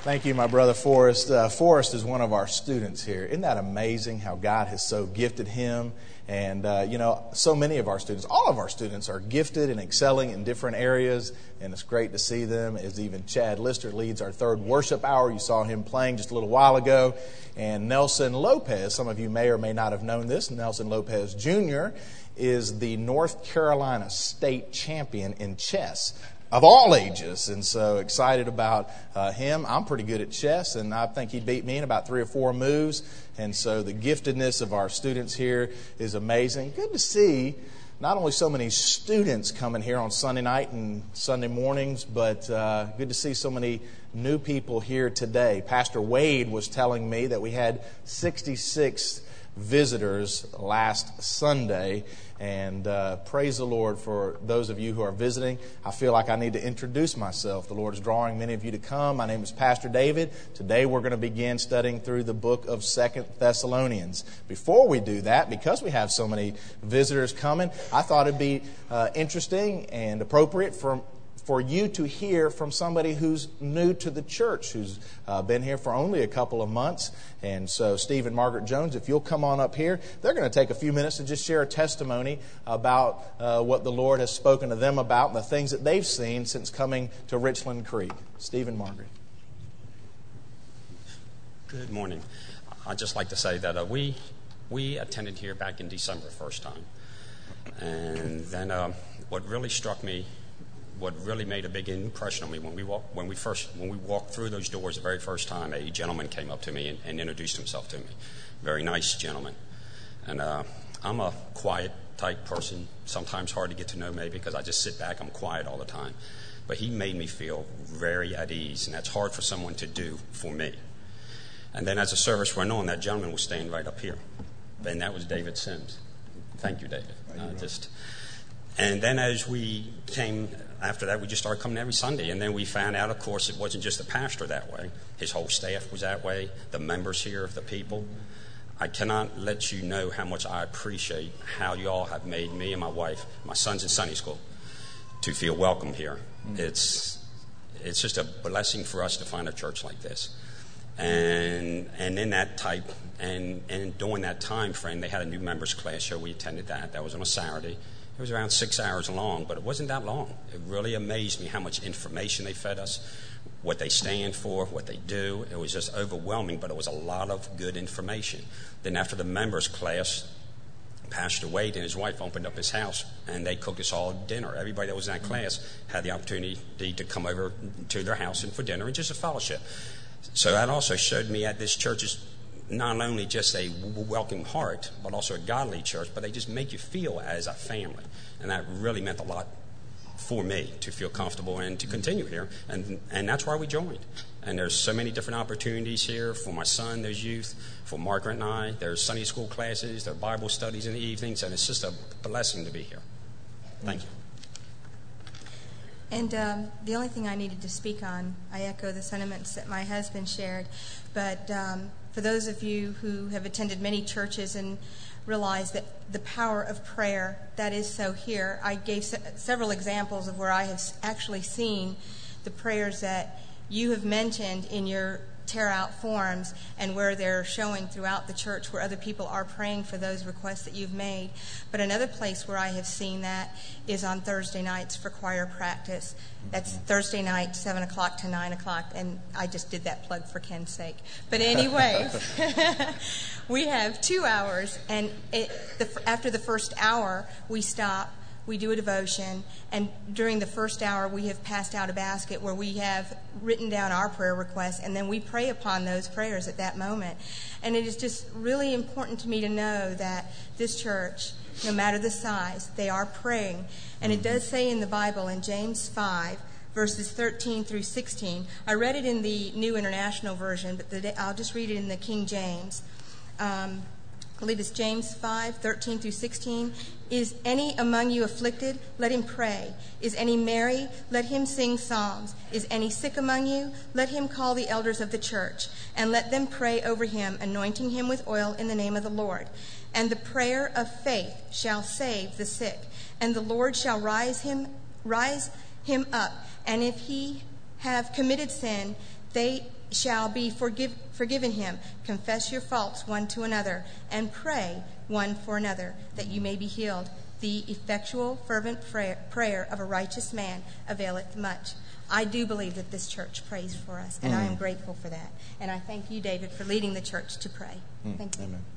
Thank you, my brother Forrest. Forrest is one of our students here. Isn't that amazing how God has so gifted him? And, so many of our students, all of our students are gifted and excelling in different areas, and it's great to see them as even Chad Lister leads our third worship hour. You saw him playing just a little while ago. And Nelson Lopez, some of you may or may not have known this, Nelson Lopez Jr. is the North Carolina state champion in chess of all ages, and so excited about him. I'm pretty good at chess, and I think he beat me in about 3 or 4 moves, and so the giftedness of our students here is amazing. Good to see not only so many students coming here on Sunday night and Sunday mornings, but good to see so many new people here today. Pastor Wade was telling me that we had 66 visitors last Sunday, and praise the Lord for those of you who are visiting. I feel like I need to introduce myself. The Lord is drawing many of you to come. My name is Pastor David. Today we're going to begin studying through the book of 2 Thessalonians. Before we do that, because we have so many visitors coming, I thought it'd be interesting and appropriate for you to hear from somebody who's new to the church, who's been here for only a couple of months. And so Steve and Margaret Jones, if you'll come on up here, they're going to take a few minutes to just share a testimony about what the Lord has spoken to them about and the things that they've seen since coming to Richland Creek. Steve and Margaret. Good morning. I'd just like to say that we attended here back in December first time. And then what really struck me, what really made a big impression on me when we walked through those doors the very first time, a gentleman came up to me and introduced himself to me. Very nice gentleman. And I'm a quiet type person, sometimes hard to get to know maybe because I just sit back, I'm quiet all the time. But he made me feel very at ease, and that's hard for someone to do for me. And then as the service went on, that gentleman was staying right up here. And that was David Sims. Thank you, David. And then as we came, after that, we just started coming every Sunday. And then we found out, of course, it wasn't just the pastor that way. His whole staff was that way, the members here, the people. I cannot let you know how much I appreciate how you all have made me and my wife, my son's in Sunday school, to feel welcome here. It's just a blessing for us to find a church like this. And in that type, and during that time frame, they had a new members class here. We attended that. That was on a Saturday. It was around 6 hours long, but it wasn't that long. It really amazed me how much information they fed us, what they stand for, what they do. It was just overwhelming, but it was a lot of good information. Then after the members class, Pastor Wade and his wife opened up his house, and they cooked us all dinner. Everybody that was in that class had the opportunity to come over to their house and for dinner and just a fellowship. So that also showed me at this church is not only just a welcoming heart, but also a godly church, but they just make you feel as a family. And that really meant a lot for me to feel comfortable and to continue here. And that's why we joined. And there's so many different opportunities here for my son, there's youth, for Margaret and I. There's Sunday school classes, there are Bible studies in the evenings, and it's just a blessing to be here. Thank you. And the only thing I needed to speak on, I echo the sentiments that my husband shared. But for those of you who have attended many churches and realize that the power of prayer, that is so here. I gave several examples of where I have actually seen the prayers that you have mentioned in your tear-out forms and where they're showing throughout the church where other people are praying for those requests that you've made. But another place where I have seen that is on Thursday nights for choir practice. That's Thursday night, 7 o'clock to 9 o'clock, and I just did that plug for Ken's sake. But anyway, we have 2 hours, and after the first hour, we stop. We do a devotion, and during the first hour, we have passed out a basket where we have written down our prayer requests, and then we pray upon those prayers at that moment. And it is just really important to me to know that this church, no matter the size, they are praying. And it does say in the Bible, in James 5, verses 13 through 16, I read it in the New International Version, but I'll just read it in the King James. I believe it's James 5, 13 through 16. Is any among you afflicted? Let him pray. Is any merry? Let him sing psalms. Is any sick among you? Let him call the elders of the church, and let them pray over him, anointing him with oil in the name of the Lord. And the prayer of faith shall save the sick, and the Lord shall rise him up. And if he have committed sin, shall be forgiven him. Confess your faults one to another, and pray one for another, that you may be healed. The effectual, fervent prayer of a righteous man availeth much. I do believe that this church prays for us, and I am grateful for that. And I thank you, David, for leading the church to pray. Thank you. Amen.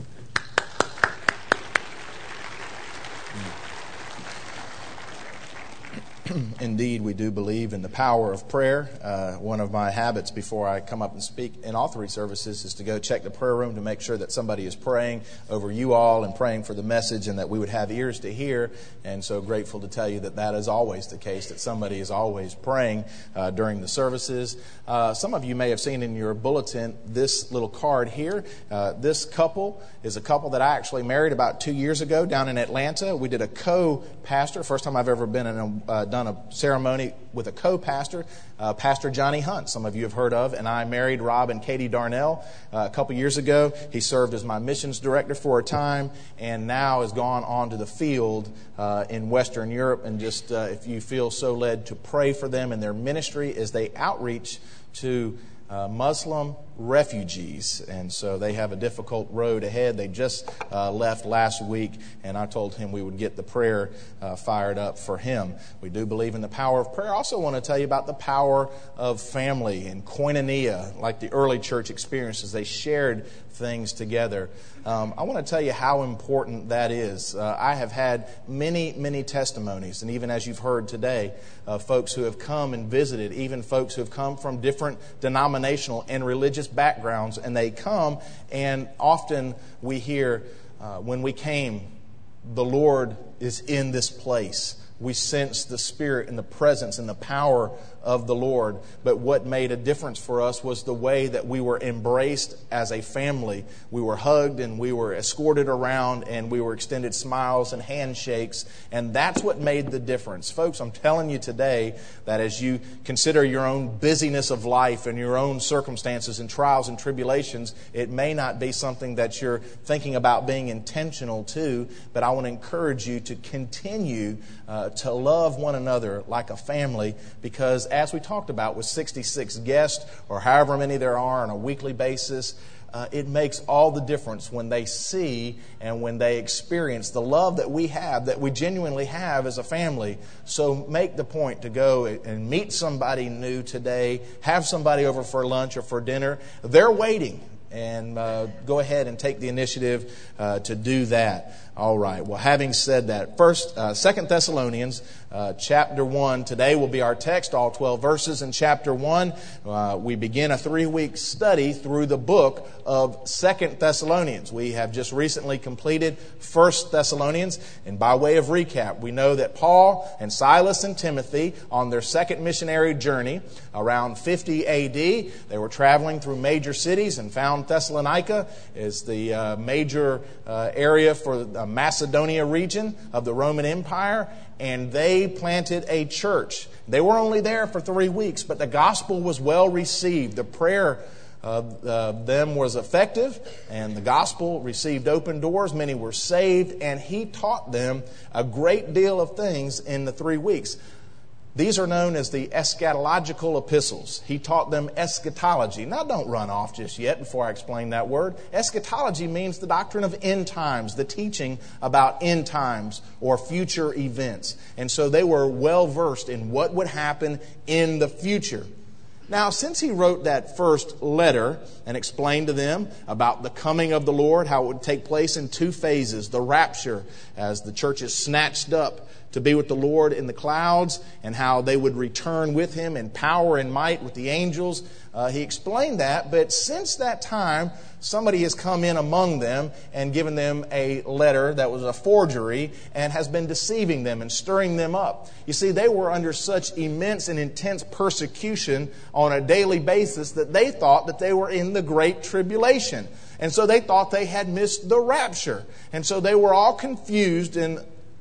Indeed, we do believe in the power of prayer. One of my habits before I come up and speak in all three services is to go check the prayer room to make sure that somebody is praying over you all and praying for the message and that we would have ears to hear. And so grateful to tell you that that is always the case, that somebody is always praying during the services. Some of you may have seen in your bulletin this little card here. This couple is a couple that I actually married about 2 years ago down in Atlanta. We did a co-pastor, first time I've ever been in done a ceremony with a co-pastor, Pastor Johnny Hunt, some of you have heard of, and I married Rob and Katie Darnell a couple years ago. He served as my missions director for a time and now has gone on to the field in Western Europe. And just if you feel so led to pray for them in their ministry as they outreach to Muslim refugees, and so they have a difficult road ahead. They just left last week, and I told him we would get the prayer fired up for him. We do believe in the power of prayer. I also want to tell you about the power of family and koinonia, like the early church experiences. They shared things together. I want to tell you how important that is. I have had many testimonies, and even as you've heard today, folks who have come and visited, even folks who have come from different denominational and religious backgrounds, and they come, and often we hear, when we came, the Lord is in this place. We sense the Spirit and the presence and the power of the Lord. But what made a difference for us was the way that we were embraced as a family. We were hugged and we were escorted around and we were extended smiles and handshakes. And that's what made the difference. Folks, I'm telling you today that as you consider your own busyness of life and your own circumstances and trials and tribulations, it may not be something that you're thinking about being intentional to, but I want to encourage you to continue to love one another like a family, because as we talked about with 66 guests or however many there are on a weekly basis, it makes all the difference when they see and when they experience the love that we have, that we genuinely have as a family. So make the point to go and meet somebody new today, have somebody over for lunch or for dinner. They're waiting. And go ahead and take the initiative to do that. All right. Well, having said that, first, 2 Thessalonians chapter 1. Today will be our text, all 12 verses in chapter 1. We begin a 3-week study through the book of 2 Thessalonians. We have just recently completed 1 Thessalonians. And by way of recap, we know that Paul and Silas and Timothy, on their second missionary journey around 50 A.D., they were traveling through major cities and found Thessalonica is the major area for the Macedonia region of the Roman Empire, and they planted a church. They were only there for 3 weeks, but the gospel was well received. The prayer of them was effective, and the gospel received open doors. Many were saved, and he taught them a great deal of things in the 3 weeks. These are known as the eschatological epistles. He taught them eschatology. Now, don't run off just yet before I explain that word. Eschatology means the doctrine of end times, the teaching about end times or future events. And so they were well versed in what would happen in the future. Now, since he wrote that first letter and explained to them about the coming of the Lord, how it would take place in 2 phases, the rapture, as the church is snatched up to be with the Lord in the clouds, and how they would return with him in power and might with the angels. He explained that, but since that time, somebody has come in among them and given them a letter that was a forgery and has been deceiving them and stirring them up. You see, they were under such immense and intense persecution on a daily basis that they thought that they were in the Great Tribulation. And so they thought they had missed the rapture. And so they were all confused and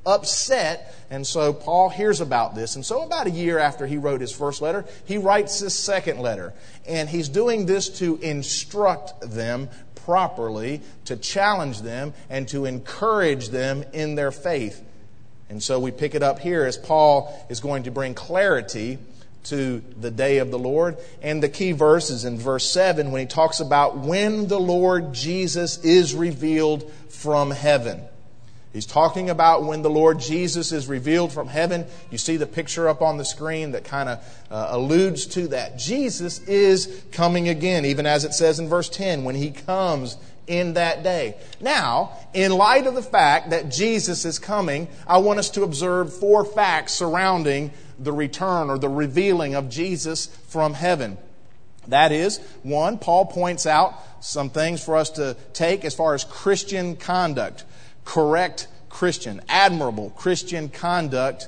upset, and so Paul hears about this. And so about a year after he wrote his first letter, he writes his second letter. And he's doing this to instruct them properly, to challenge them, and to encourage them in their faith. And so we pick it up here as Paul is going to bring clarity to the day of the Lord. And the key verse is in verse 7 when he talks about when the Lord Jesus is revealed from heaven. He's talking about when the Lord Jesus is revealed from heaven. You see the picture up on the screen that kind of alludes to that. Jesus is coming again, even as it says in verse 10, when he comes in that day. Now, in light of the fact that Jesus is coming, I want us to observe 4 facts surrounding the return or the revealing of Jesus from heaven. That is, 1, Paul points out some things for us to take as far as Christian conduct. Correct Christian, admirable Christian conduct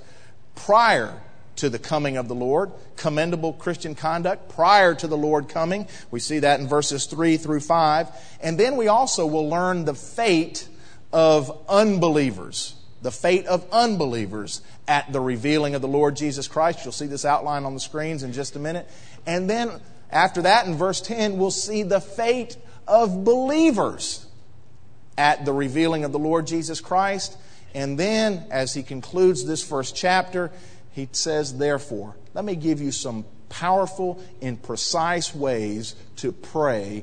prior to the coming of the Lord. Commendable Christian conduct prior to the Lord coming. We see that in verses 3 through 5. And then we also will learn the fate of unbelievers. The fate of unbelievers at the revealing of the Lord Jesus Christ. You'll see this outline on the screens in just a minute. And then after that, in verse 10, we'll see the fate of believers at the revealing of the Lord Jesus Christ. And then, as he concludes this first chapter, he says, therefore, let me give you some powerful and precise ways to pray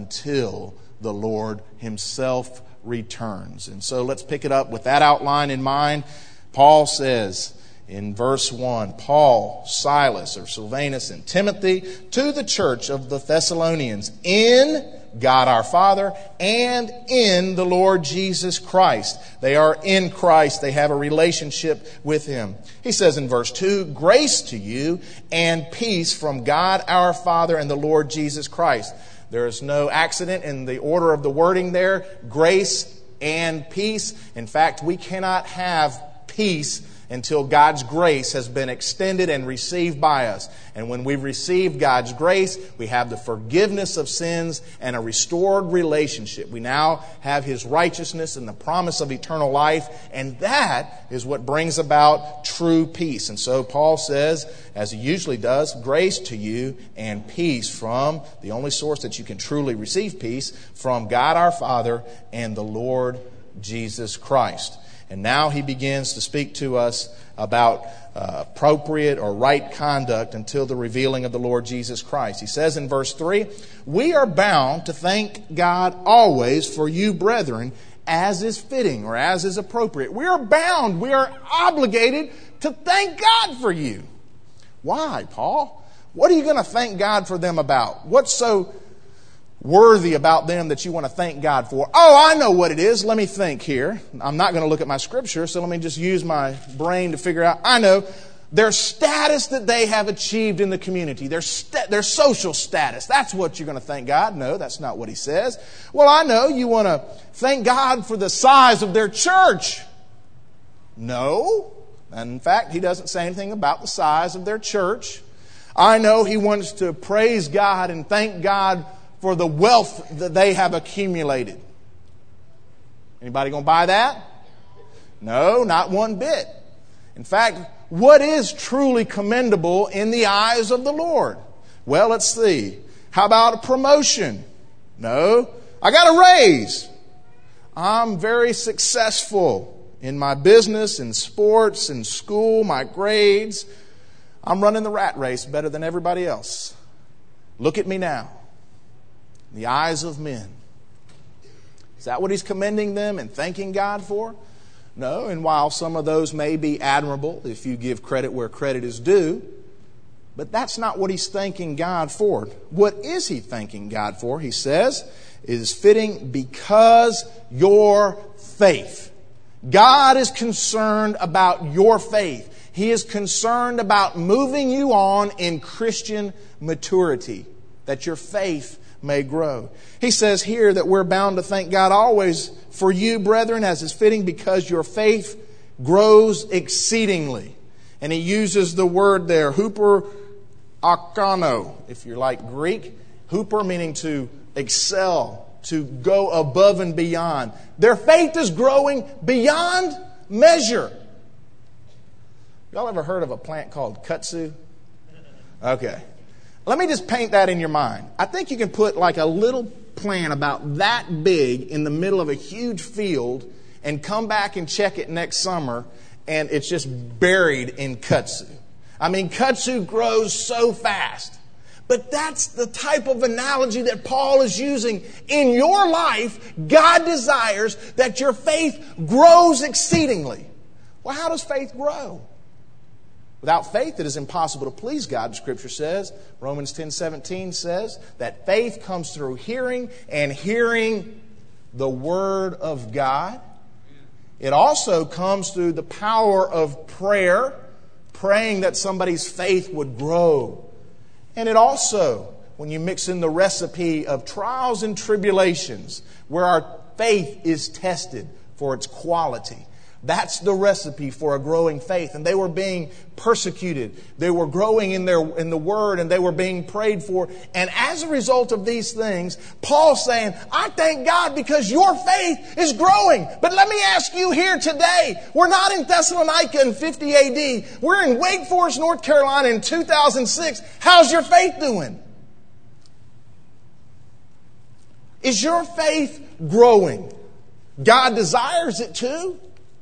until the Lord himself returns. And so let's pick it up with that outline in mind. Paul says in verse 1, Paul, Silas, or Silvanus, and Timothy, to the church of the Thessalonians, in God our Father and in the Lord Jesus Christ. They are in Christ. They have a relationship with him. He says in verse 2, grace to you and peace from God our Father and the Lord Jesus Christ. There is no accident in the order of the wording there. Grace and peace. In fact, we cannot have peace until God's grace has been extended and received by us. And when we receive God's grace, we have the forgiveness of sins and a restored relationship. We now have his righteousness and the promise of eternal life, and that is what brings about true peace. And so Paul says, as he usually does, grace to you and peace from the only source that you can truly receive peace, from God our Father and the Lord Jesus Christ. And now he begins to speak to us about appropriate or right conduct until the revealing of the Lord Jesus Christ. He says in verse 3, we are bound to thank God always for you, brethren, as is fitting or as is appropriate. We are bound, we are obligated to thank God for you. Why, Paul? What are you going to thank God for them about? What's so worthy about them that you want to thank God for? Oh, I know what it is. Let me think here. I'm not going to look at my scripture, so let me just use my brain to figure out. I know their status that they have achieved in the community, their social status. That's what you're going to thank God. No, that's not what he says. Well, I know you want to thank God for the size of their church. No. And in fact, he doesn't say anything about the size of their church. I know he wants to praise God and thank God for the wealth that they have accumulated. Anybody going to buy that? No, not one bit. In fact, what is truly commendable in the eyes of the Lord? Well, let's see. How about a promotion? No. I got a raise. I'm very successful in my business, in sports, in school, my grades. I'm running the rat race better than everybody else. Look at me now. In the eyes of men. Is that what he's commending them and thanking God for? No, and while some of those may be admirable, if you give credit where credit is due, but that's not what he's thanking God for. What is he thanking God for? He says, it is fitting because your faith. God is concerned about your faith. He is concerned about moving you on in Christian maturity, that your faith may grow. He says here that we're bound to thank God always for you, brethren, as is fitting, because your faith grows exceedingly. And he uses the word there, huper akano, if you're like Greek. Huper meaning to excel, to go above and beyond. Their faith is growing beyond measure. Y'all ever heard of a plant called kudzu? Okay. Let me just paint that in your mind. I think you can put like a little plant about that big in the middle of a huge field and come back and check it next summer and it's just buried in kudzu. I mean, kudzu grows so fast. But that's the type of analogy that Paul is using. In your life, God desires that your faith grows exceedingly. Well, how does faith grow? Without faith, it is impossible to please God, Scripture says. Romans 10:17 says that faith comes through hearing, and hearing the Word of God. It also comes through the power of prayer, praying that somebody's faith would grow. And it also, when you mix in the recipe of trials and tribulations, where our faith is tested for its quality, that's the recipe for a growing faith. And they were being persecuted. They were growing in the Word, and they were being prayed for. And as a result of these things, Paul's saying, I thank God because your faith is growing. But let me ask you here today, we're not in Thessalonica in 50 AD. We're in Wake Forest, North Carolina in 2006. How's your faith doing? Is your faith growing? God desires it to.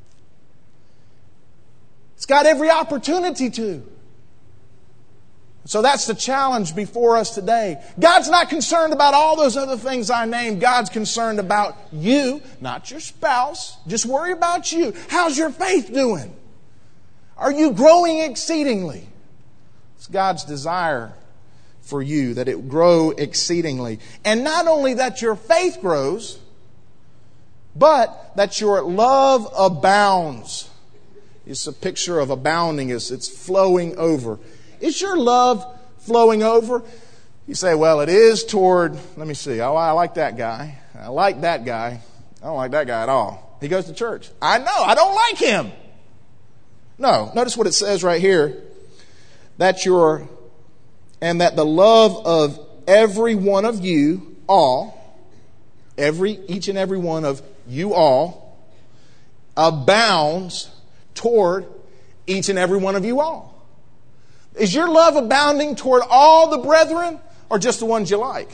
It's got every opportunity to. So that's the challenge before us today. God's not concerned about all those other things I named. God's concerned about you, not your spouse. Just worry about you. How's your faith doing? Are you growing exceedingly? It's God's desire for you that it grow exceedingly. And not only that your faith grows, but that your love abounds. It's a picture of abounding. It's flowing over. Is your love flowing over? You say, well, it is toward, let me see. Oh, I like that guy. I like that guy. I don't like that guy at all. He goes to church. I know. I don't like him. No. Notice what it says right here. That the love of every one of you all, each and every one of you all, abounds toward each and every one of you all. Is your love abounding toward all the brethren or just the ones you like?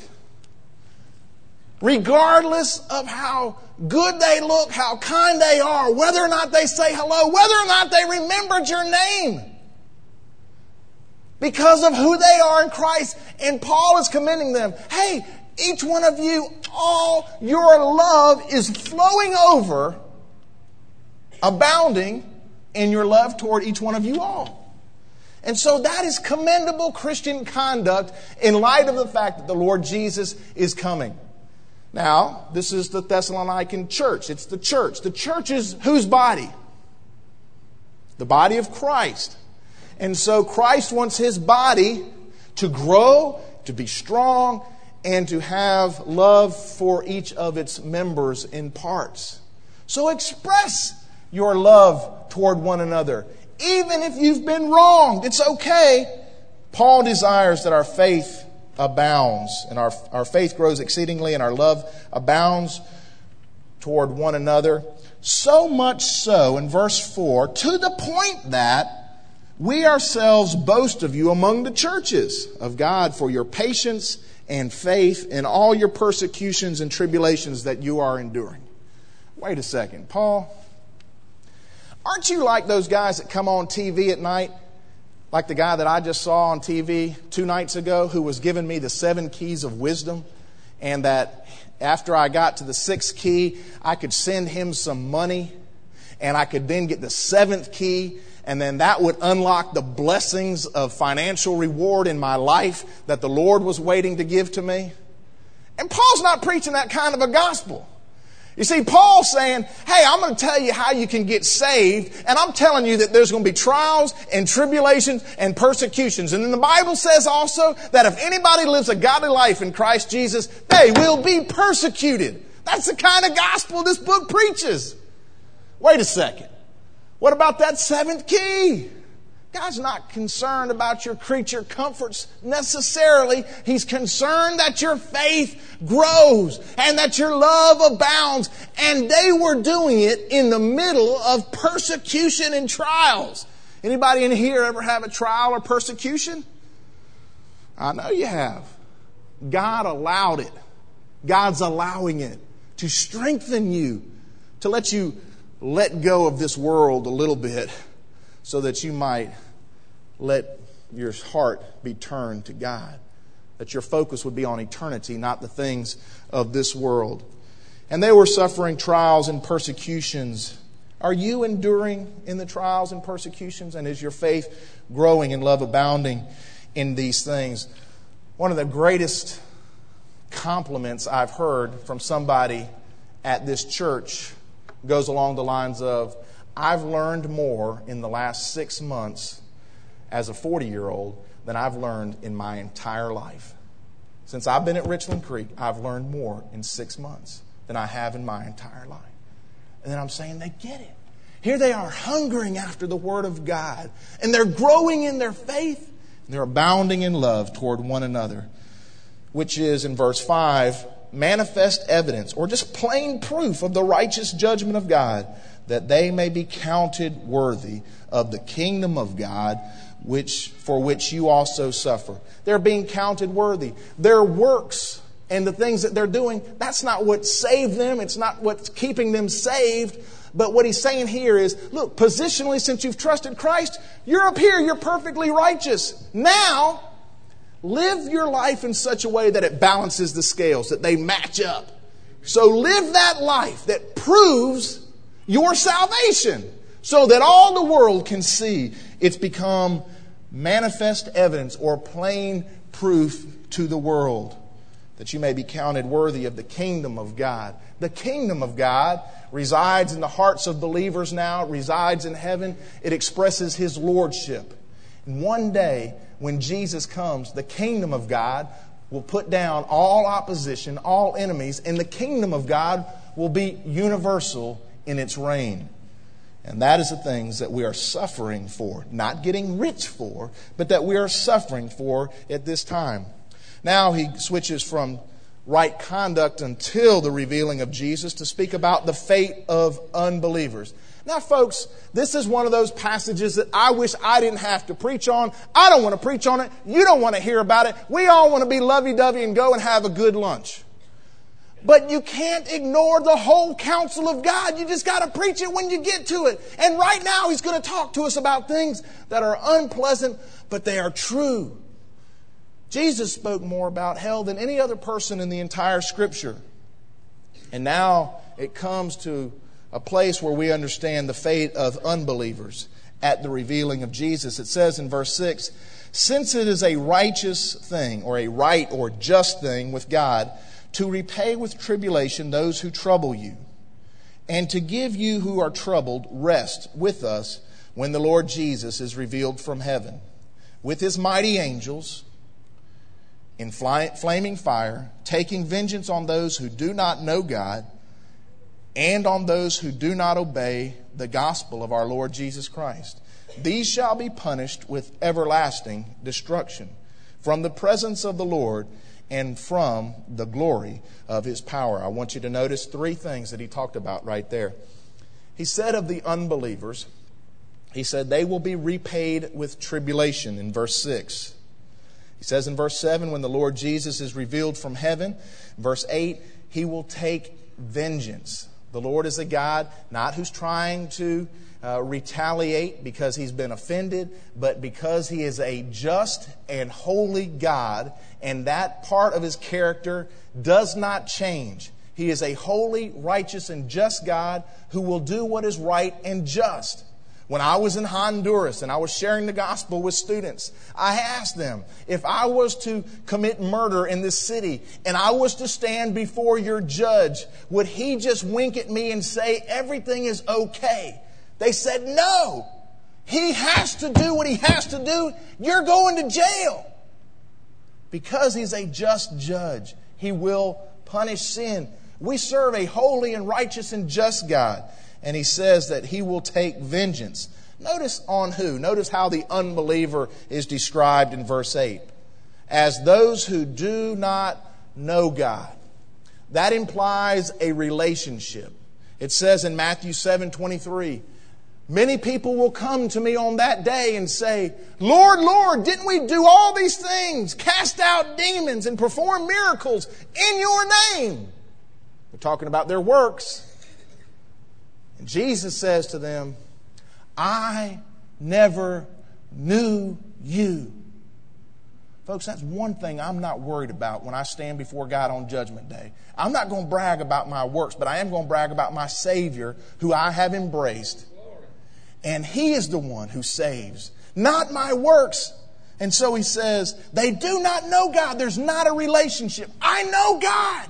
Regardless of how good they look, how kind they are, whether or not they say hello, whether or not they remembered your name. Because of who they are in Christ. And Paul is commending them. Hey, each one of you, all your love is flowing over, abounding in your love toward each one of you all. And so that is commendable Christian conduct in light of the fact that the Lord Jesus is coming. Now, this is the Thessalonican church. It's the church. The church is whose body? The body of Christ. And so Christ wants His body to grow, to be strong, and to have love for each of its members in parts. So express your love toward one another. Even if you've been wronged, it's okay. Paul desires that our faith abounds, and our faith grows exceedingly, and our love abounds toward one another. So much so, in verse 4, to the point that we ourselves boast of you among the churches of God for your patience and faith in all your persecutions and tribulations that you are enduring. Wait a second, Paul. Aren't you like those guys that come on TV at night? Like the guy that I just saw on TV 2 nights ago who was giving me the 7 keys of wisdom. And that after I got to the 6th key, I could send him some money. And I could then get the 7th key. And then that would unlock the blessings of financial reward in my life that the Lord was waiting to give to me. And Paul's not preaching that kind of a gospel. You see, Paul's saying, hey, I'm going to tell you how you can get saved, and I'm telling you that there's going to be trials and tribulations and persecutions. And then the Bible says also that if anybody lives a godly life in Christ Jesus, they will be persecuted. That's the kind of gospel this book preaches. Wait a second. What about that 7th key? God's not concerned about your creature comforts necessarily. He's concerned that your faith grows and that your love abounds. And they were doing it in the middle of persecution and trials. Anybody in here ever have a trial or persecution? I know you have. God allowed it. God's allowing it to strengthen you, to let you let go of this world a little bit, so that you might let your heart be turned to God. That your focus would be on eternity, not the things of this world. And they were suffering trials and persecutions. Are you enduring in the trials and persecutions? And is your faith growing and love abounding in these things? One of the greatest compliments I've heard from somebody at this church goes along the lines of, I've learned more in the last 6 months as a 40-year-old than I've learned in my entire life. Since I've been at Richland Creek, I've learned more in 6 months than I have in my entire life. And then I'm saying they get it. Here they are hungering after the Word of God. And they're growing in their faith. And they're abounding in love toward one another. Which is, in verse 5, manifest evidence or just plain proof of the righteous judgment of God, that they may be counted worthy of the kingdom of God, for which you also suffer. They're being counted worthy. Their works and the things that they're doing, that's not what saved them. It's not what's keeping them saved. But what he's saying here is, look, positionally, since you've trusted Christ, you're up here, you're perfectly righteous. Now, live your life in such a way that it balances the scales, that they match up. So live that life that proves your salvation, so that all the world can see it's become manifest evidence or plain proof to the world, that you may be counted worthy of the kingdom of God. The kingdom of God resides in the hearts of believers now. It resides in heaven. It expresses His lordship. And one day, when Jesus comes, the kingdom of God will put down all opposition, all enemies, and the kingdom of God will be universal in its reign. And that is the things that we are suffering for, not getting rich for, but that we are suffering for at this time. Now he switches from right conduct until the revealing of Jesus to speak about the fate of unbelievers. Now, folks, this is one of those passages that I wish I didn't have to preach on. I don't want to preach on it. You don't want to hear about it. We all want to be lovey-dovey and go and have a good lunch. But you can't ignore the whole counsel of God. You just got to preach it when you get to it. And right now He's going to talk to us about things that are unpleasant, but they are true. Jesus spoke more about hell than any other person in the entire Scripture. And now it comes to a place where we understand the fate of unbelievers at the revealing of Jesus. It says in verse 6, since it is a righteous thing, or a right or just thing with God, to repay with tribulation those who trouble you, and to give you who are troubled rest with us when the Lord Jesus is revealed from heaven, with His mighty angels in flaming fire, taking vengeance on those who do not know God, and on those who do not obey the gospel of our Lord Jesus Christ. These shall be punished with everlasting destruction from the presence of the Lord and from the glory of His power. I want you to notice 3 things that he talked about right there. He said of the unbelievers, he said they will be repaid with tribulation in verse 6. He says in verse 7, when the Lord Jesus is revealed from heaven, verse 8, He will take vengeance. The Lord is a God not who's trying to retaliate because He's been offended, but because He is a just and holy God, and that part of His character does not change. He is a holy, righteous, and just God who will do what is right and just. When I was in Honduras and I was sharing the gospel with students, I asked them, if I was to commit murder in this city and I was to stand before your judge, would he just wink at me and say everything is okay? They said, no. He has to do what he has to do. You're going to jail. Because He's a just judge, He will punish sin. We serve a holy and righteous and just God. And He says that He will take vengeance. Notice on who? Notice how the unbeliever is described in verse 8. As those who do not know God. That implies a relationship. It says in Matthew 7:23, many people will come to me on that day and say, Lord, Lord, didn't we do all these things, cast out demons and perform miracles in your name? We're talking about their works. And Jesus says to them, I never knew you. Folks, that's one thing I'm not worried about when I stand before God on Judgment Day. I'm not going to brag about my works, but I am going to brag about my Savior who I have embraced. And He is the one who saves, not my works. And so He says, they do not know God. There's not a relationship. I know God.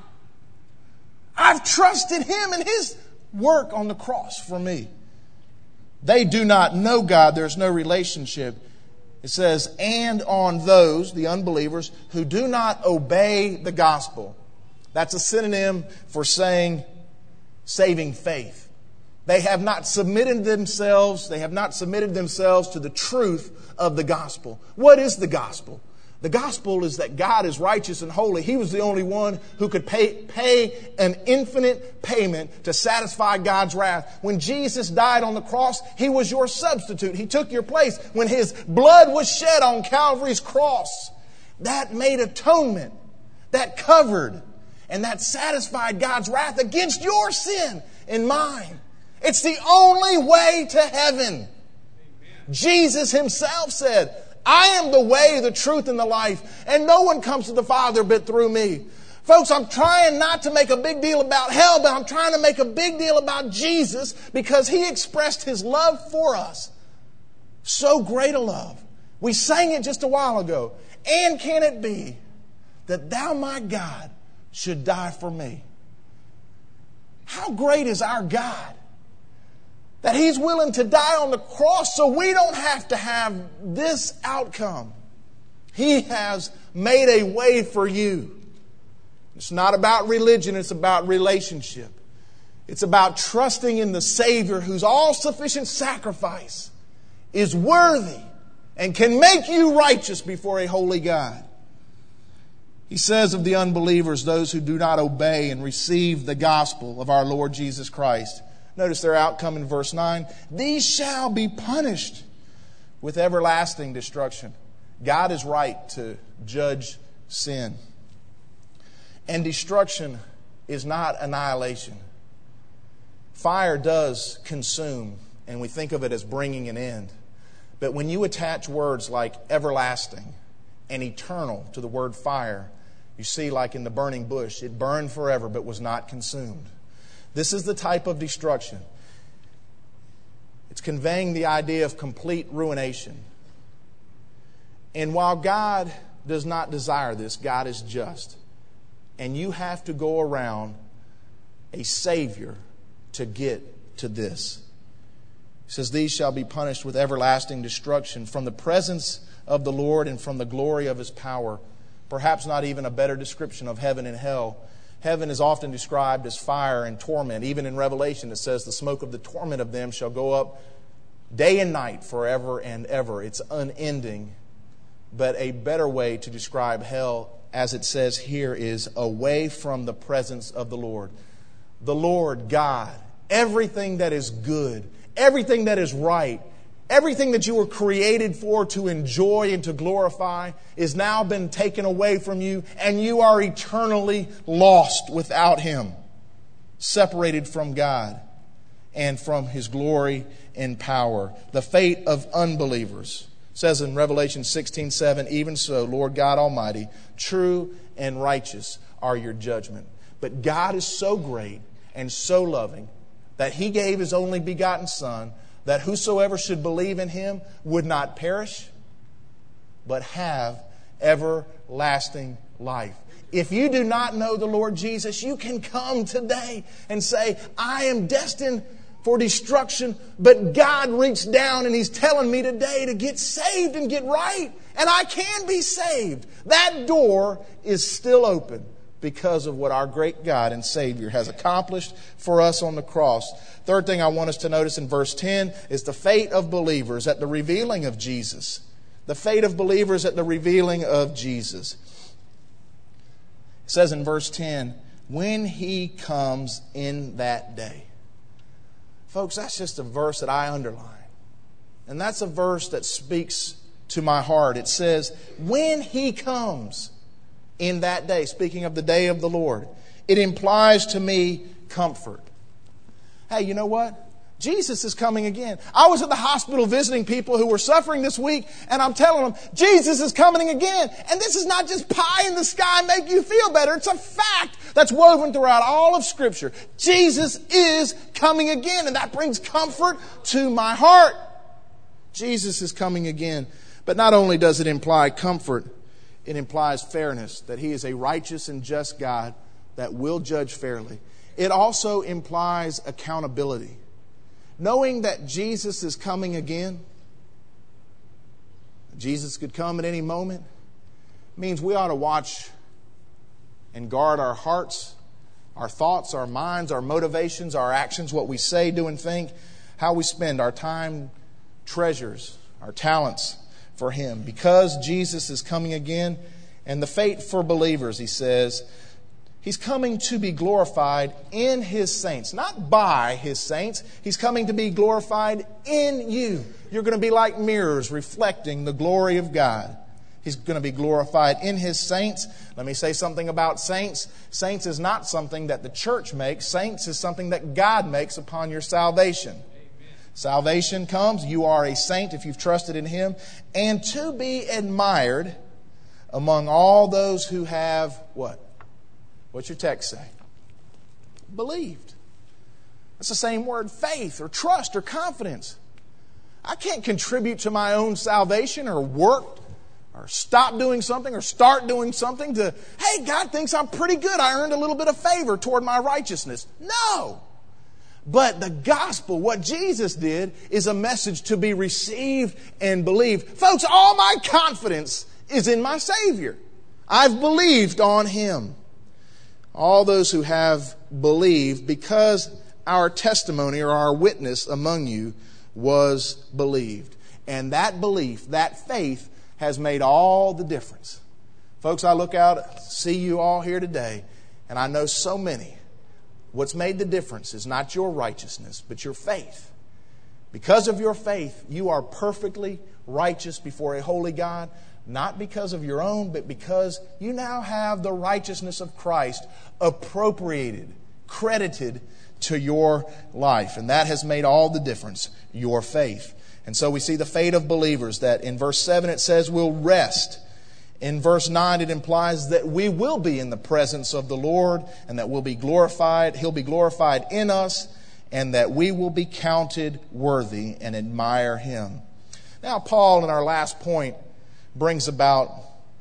I've trusted Him and His work on the cross for me. They do not know God. There's no relationship. It says, and on those, the unbelievers, who do not obey the gospel. That's a synonym for saying saving faith. They have not submitted themselves to the truth of the gospel. What is the gospel? The gospel is that God is righteous and holy. He was the only one who could pay an infinite payment to satisfy God's wrath. When Jesus died on the cross, He was your substitute. He took your place. When His blood was shed on Calvary's cross, that made atonement, that covered, and that satisfied God's wrath against your sin and mine. It's the only way to heaven. Jesus Himself said, I am the way, the truth, and the life, and no one comes to the Father but through me. Folks, I'm trying not to make a big deal about hell, but I'm trying to make a big deal about Jesus because He expressed His love for us. So great a love. We sang it just a while ago. And can it be that Thou, my God, should die for me? How great is our God? That He's willing to die on the cross so we don't have to have this outcome. He has made a way for you. It's not about religion, it's about relationship. It's about trusting in the Savior whose all-sufficient sacrifice is worthy and can make you righteous before a holy God. He says of the unbelievers, those who do not obey and receive the gospel of our Lord Jesus Christ. Notice their outcome in verse 9. These shall be punished with everlasting destruction. God is right to judge sin. And destruction is not annihilation. Fire does consume, and we think of it as bringing an end. But when you attach words like everlasting and eternal to the word fire, you see, like in the burning bush, it burned forever but was not consumed. This is the type of destruction. It's conveying the idea of complete ruination. And while God does not desire this, God is just. And you have to go around a Savior to get to this. It says, these shall be punished with everlasting destruction from the presence of the Lord and from the glory of His power. Perhaps not even a better description of heaven and hell. Heaven is often described as fire and torment. Even in Revelation it says the smoke of the torment of them shall go up day and night forever and ever. It's unending. But a better way to describe hell, as it says here, is away from the presence of the Lord. The Lord God, everything that is good, everything that is right, everything that you were created for to enjoy and to glorify is now been taken away from you, and you are eternally lost without Him, separated from God and from His glory and power. The fate of unbelievers. It says in Revelation 16:7, even so, Lord God Almighty, true and righteous are your judgment. But God is so great and so loving that He gave His only begotten Son, that whosoever should believe in Him would not perish, but have everlasting life. If you do not know the Lord Jesus, you can come today and say, I am destined for destruction, but God reached down and He's telling me today to get saved and get right. And I can be saved. That door is still open because of what our great God and Savior has accomplished for us on the cross. Third thing I want us to notice in verse 10 is the fate of believers at the revealing of Jesus. The fate of believers at the revealing of Jesus. It says in verse 10, when He comes in that day. Folks, that's just a verse that I underline. And that's a verse that speaks to my heart. It says, when He comes in that day, speaking of the day of the Lord, it implies to me comfort. Hey, you know what? Jesus is coming again. I was at the hospital visiting people who were suffering this week, and I'm telling them, Jesus is coming again. And this is not just pie in the sky make you feel better. It's a fact that's woven throughout all of Scripture. Jesus is coming again, and that brings comfort to my heart. Jesus is coming again. But not only does it imply comfort, it implies fairness, that He is a righteous and just God that will judge fairly. It also implies accountability. Knowing that Jesus is coming again, Jesus could come at any moment, means we ought to watch and guard our hearts, our thoughts, our minds, our motivations, our actions, what we say, do, and think, how we spend our time, treasures, our talents for Him. Because Jesus is coming again, and the fate for believers, he says, He's coming to be glorified in His saints, not by His saints. He's coming to be glorified in you. You're going to be like mirrors reflecting the glory of God. He's going to be glorified in His saints. Let me say something about saints. Saints is not something that the church makes. Saints is something that God makes upon your salvation. Amen. Salvation comes. You are a saint if you've trusted in Him. And to be admired among all those who have what? What's your text say? Believed. That's the same word, faith or trust or confidence. I can't contribute to my own salvation or work or stop doing something or start doing something to, hey, God thinks I'm pretty good. I earned a little bit of favor toward my righteousness. No. But the gospel, what Jesus did, is a message to be received and believed. Folks, all my confidence is in my Savior. I've believed on Him. All those who have believed, because our testimony or our witness among you was believed. And that belief, that faith, has made all the difference. Folks, I look out, see you all here today, and I know so many. What's made the difference is not your righteousness, but your faith. Because of your faith, you are perfectly righteous before a holy God. Not because of your own, but because you now have the righteousness of Christ appropriated, credited to your life. And that has made all the difference, your faith. And so we see the fate of believers that in verse 7 it says we'll rest. In verse 9 it implies that we will be in the presence of the Lord and that we'll be glorified. He'll be glorified in us and that we will be counted worthy and admire Him. Now Paul, in our last point, brings about,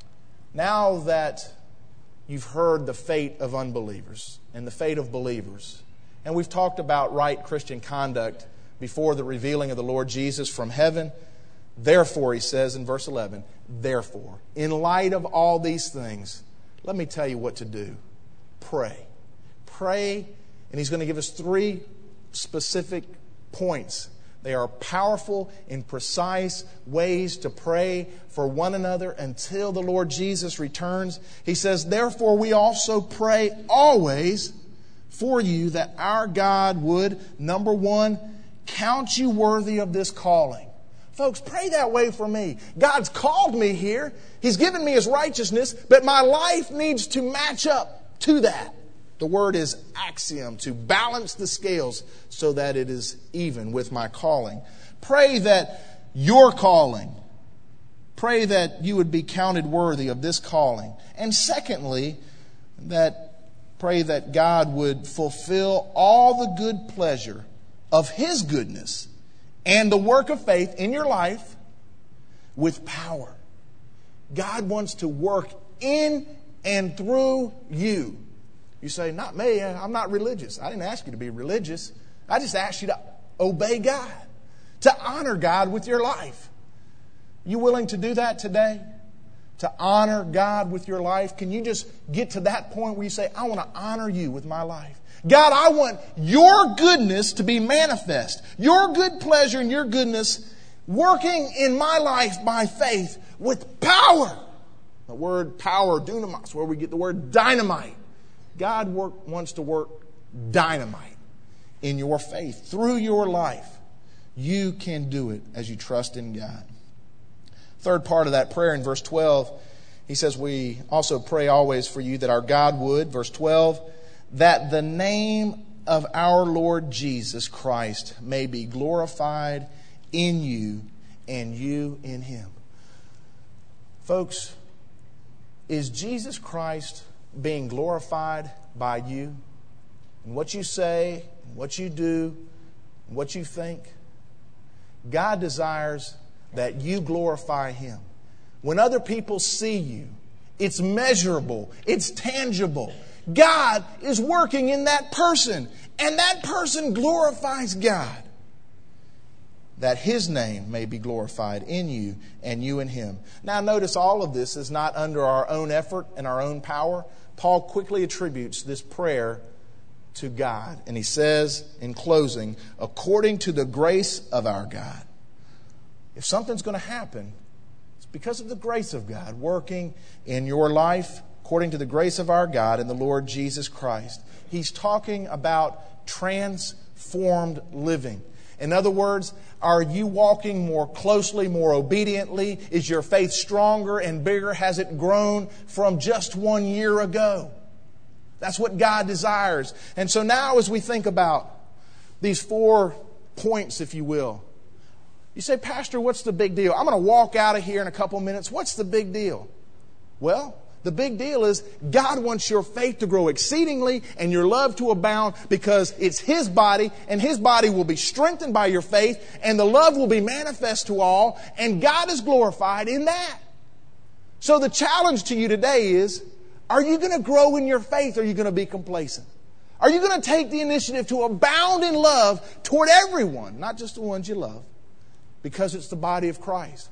now that you've heard the fate of unbelievers and the fate of believers, and we've talked about right Christian conduct before the revealing of the Lord Jesus from heaven, therefore, he says in verse 11, therefore, in light of all these things, let me tell you what to do. Pray. Pray, and he's going to give us 3 specific points. They are powerful and precise ways to pray for one another until the Lord Jesus returns. He says, therefore we also pray always for you that our God would, number 1, count you worthy of this calling. Folks, pray that way for me. God's called me here. He's given me His righteousness, but my life needs to match up to that. The word is axiom, to balance the scales so that it is even with my calling. Pray that your calling, pray that you would be counted worthy of this calling. And secondly, pray that God would fulfill all the good pleasure of His goodness and the work of faith in your life with power. God wants to work in and through you. You say, not me, I'm not religious. I didn't ask you to be religious. I just asked you to obey God, to honor God with your life. You willing to do that today? To honor God with your life? Can you just get to that point where you say, I want to honor you with my life? God, I want your goodness to be manifest. Your good pleasure and your goodness working in my life by faith with power. The word power, dunamis, where we get the word dynamite. God wants to work dynamite in your faith, through your life. You can do it as you trust in God. Third part of that prayer in verse 12, he says, we also pray always for you that our God would, verse 12, that the name of our Lord Jesus Christ may be glorified in you and you in Him. Folks, is Jesus Christ being glorified by you? And what you say, what you do, what you think? God desires that you glorify Him. When other people see you, it's measurable, it's tangible. God is working in that person, and that person glorifies God. That His name may be glorified in you and you in Him. Now notice all of this is not under our own effort and our own power. Paul quickly attributes this prayer to God. And he says in closing, according to the grace of our God. If something's going to happen, it's because of the grace of God working in your life, according to the grace of our God and the Lord Jesus Christ. He's talking about transformed living. In other words, are you walking more closely, more obediently? Is your faith stronger and bigger? Has it grown from just 1 year ago? That's what God desires. And so now as we think about these 4 points, if you will, you say, Pastor, what's the big deal? I'm going to walk out of here in a couple minutes. What's the big deal? Well, the big deal is God wants your faith to grow exceedingly and your love to abound because it's His body and His body will be strengthened by your faith and the love will be manifest to all and God is glorified in that. So the challenge to you today is, are you going to grow in your faith or are you going to be complacent? Are you going to take the initiative to abound in love toward everyone, not just the ones you love, because it's the body of Christ?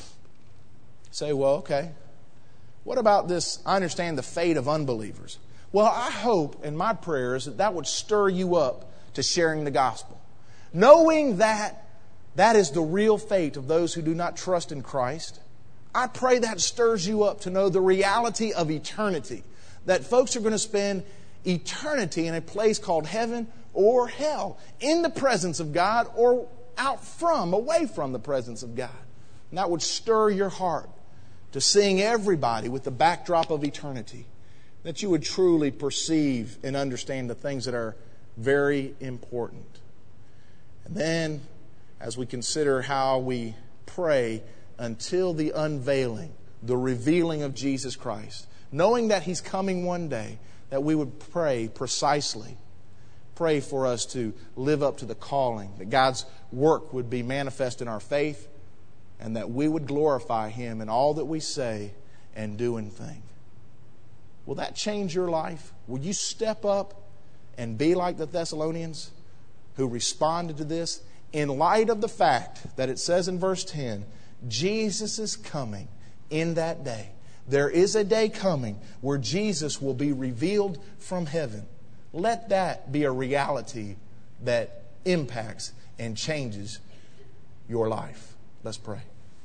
Say, well, okay. What about this? I understand the fate of unbelievers. Well, I hope and my prayer is that would stir you up to sharing the gospel. Knowing that that is the real fate of those who do not trust in Christ, I pray that stirs you up to know the reality of eternity. That folks are going to spend eternity in a place called heaven or hell, in the presence of God or away from the presence of God. And that would stir your heart to seeing everybody with the backdrop of eternity, that you would truly perceive and understand the things that are very important. And then, as we consider how we pray until the unveiling, the revealing of Jesus Christ, knowing that He's coming one day, that we would pray precisely. Pray for us to live up to the calling, that God's work would be manifest in our faith, and that we would glorify Him in all that we say and do and think. Will that change your life? Will you step up and be like the Thessalonians who responded to this in light of the fact that it says in verse 10, Jesus is coming in that day. There is a day coming where Jesus will be revealed from heaven. Let that be a reality that impacts and changes your life. Let's pray.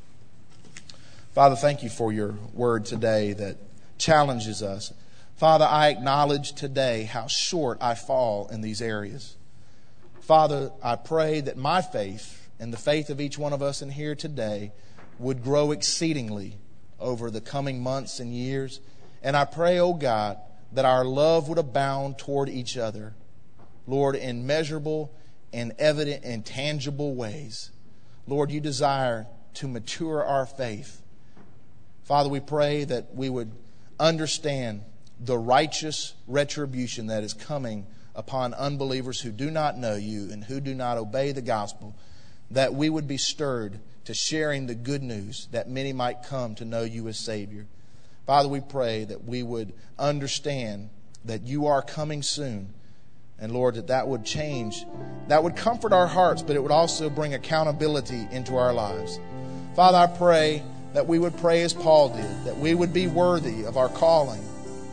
Father, thank You for Your word today that challenges us. Father, I acknowledge today how short I fall in these areas. Father, I pray that my faith and the faith of each one of us in here today would grow exceedingly over the coming months and years. And I pray, oh God, that our love would abound toward each other, Lord, in measurable and evident and tangible ways. Lord, You desire to mature our faith. Father, we pray that we would understand the righteous retribution that is coming upon unbelievers who do not know You and who do not obey the gospel, that we would be stirred to sharing the good news that many might come to know You as Savior. Father, we pray that we would understand that You are coming soon. And Lord, that would change, that would comfort our hearts, but it would also bring accountability into our lives. Father, I pray that we would pray as Paul did, that we would be worthy of our calling.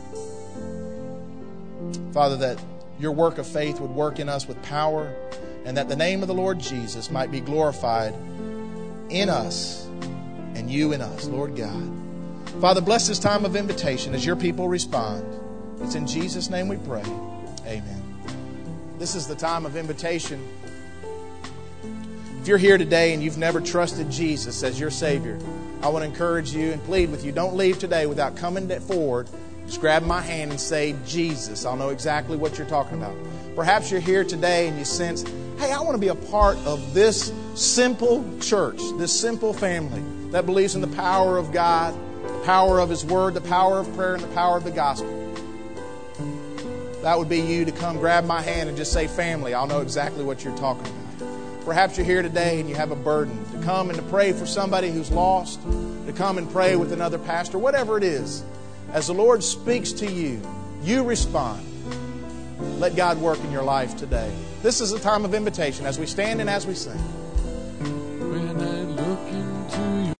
Father, that Your work of faith would work in us with power, and that the name of the Lord Jesus might be glorified in us and You in us, Lord God. Father, bless this time of invitation as Your people respond. It's in Jesus' name we pray. Amen. This is the time of invitation. If you're here today and you've never trusted Jesus as your Savior, I want to encourage you and plead with you, don't leave today without coming forward just grab my hand and say, Jesus. I'll know exactly what you're talking about. Perhaps you're here today and you sense, hey, I want to be a part of this simple church, this simple family that believes in the power of God, the power of His Word, the power of prayer, and the power of the gospel. That would be you to come grab my hand and just say, family. I'll know exactly what you're talking about. Perhaps you're here today and you have a burden to come and to pray for somebody who's lost, to come and pray with another pastor, whatever it is. As the Lord speaks to you, you respond. Let God work in your life today. This is a time of invitation as we stand and as we sing.